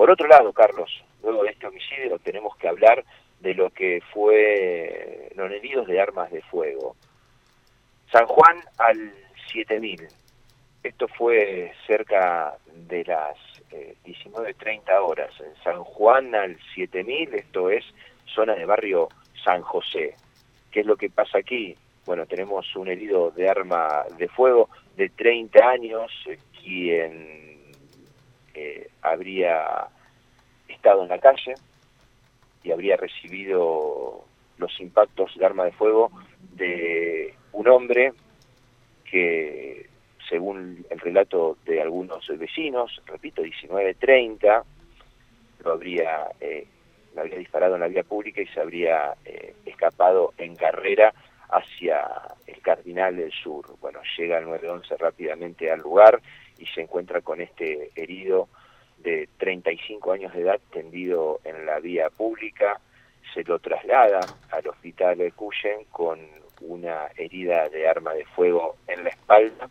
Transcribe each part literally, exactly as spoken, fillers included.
Por otro lado, Carlos, luego de este homicidio tenemos que hablar de lo que fue los heridos de armas de fuego. San Juan al siete mil. Esto fue cerca de las eh, diecinueve treinta horas. En San Juan al siete mil, esto es zona de barrio San José. ¿Qué es lo que pasa aquí? Bueno, tenemos un herido de arma de fuego de treinta años, eh, quien eh, habría estado en la calle y habría recibido los impactos de arma de fuego de un hombre que, según el relato de algunos vecinos, repito, diecinueve treinta, lo habría, eh, lo habría disparado en la vía pública y se habría eh, escapado en carrera hacia el Cardinal del Sur. Bueno, llega el nueve once rápidamente al lugar y se encuentra con este herido de treinta y cinco años de edad tendido en la vía pública. Se lo traslada al hospital de Cuyen con una herida de arma de fuego en la espalda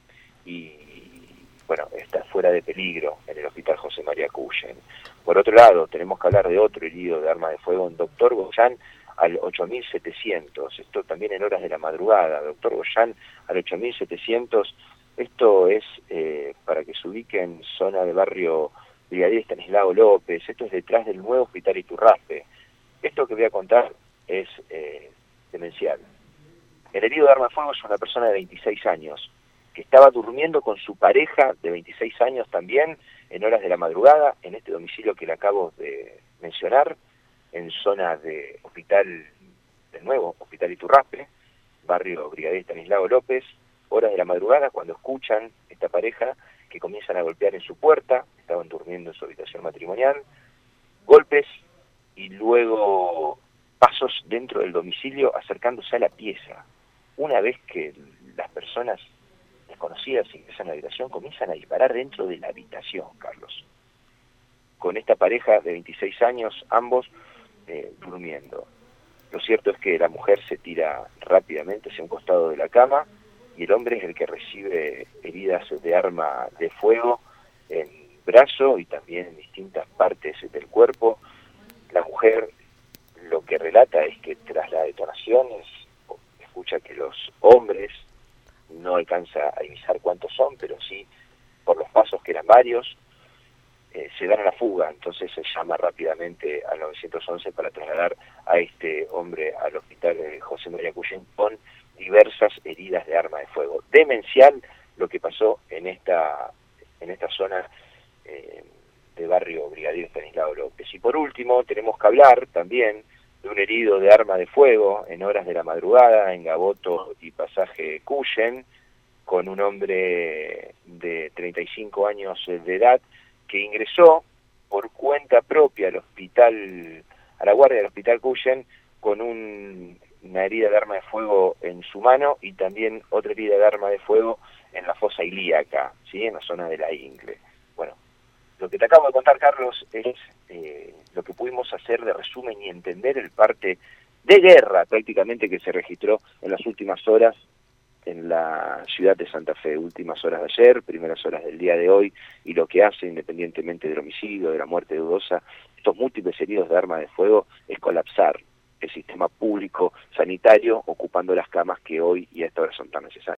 y, bueno, está fuera de peligro en el hospital José María Cuyen. Por otro lado, tenemos que hablar de otro herido de arma de fuego, en Doctor Goyán al ocho mil setecientos, esto también en horas de la madrugada. Doctor Goyán al ocho mil setecientos, esto es, eh, para que se ubiquen, zona de barrio Brigadier Estanislao López, esto es detrás del nuevo hospital Iturraspe. Esto que voy a contar es eh, demencial. El herido de arma de fuego es una persona de veintiséis años, que estaba durmiendo con su pareja de veintiséis años también, en horas de la madrugada, en este domicilio que le acabo de mencionar, en zona de hospital, de nuevo, hospital Iturraspe, barrio Brigadier Estanislao López, horas de la madrugada, cuando escuchan esta pareja que comienzan a golpear en su puerta, estaban durmiendo en su habitación matrimonial, golpes y luego pasos dentro del domicilio acercándose a la pieza. Una vez que las personas desconocidas ingresan a la habitación, comienzan a disparar dentro de la habitación, Carlos. Con esta pareja de veintiséis años, ambos eh, durmiendo. Lo cierto es que la mujer se tira rápidamente hacia un costado de la cama y el hombre es el que recibe heridas de arma de fuego en brazo y también en distintas partes del cuerpo. La mujer lo que relata es que tras la detonación escucha que los hombres, no alcanza a divisar cuántos son, pero sí por los pasos que eran varios, eh, se dan a la fuga. Entonces se llama rápidamente al nueve once para trasladar a este hombre al hospital de José María Cuyen con diversas heridas de arma de fuego. Demencial lo que pasó en esta, en esta zona eh, de barrio Brigadier Estanislao López. Y por último, tenemos que hablar también de un herido de arma de fuego en horas de la madrugada en Gaboto y Pasaje Cuyen, con un hombre de treinta y cinco años de edad que ingresó por cuenta propia al hospital, a la guardia del hospital Cuyen, con un, una herida de arma de fuego en su mano y también otra herida de arma de fuego en la fosa ilíaca, ¿sí?, en la zona de la ingle. Bueno, lo que te acabo de contar, Carlos, es eh, lo que pudimos hacer de resumen y entender el parte de guerra prácticamente que se registró en las últimas horas en la ciudad de Santa Fe, últimas horas de ayer, primeras horas del día de hoy, y lo que hace, independientemente del homicidio, de la muerte dudosa, estos múltiples heridos de arma de fuego, es colapsar el sistema público sanitario, ocupando las camas que hoy y a esta hora son tan necesarias.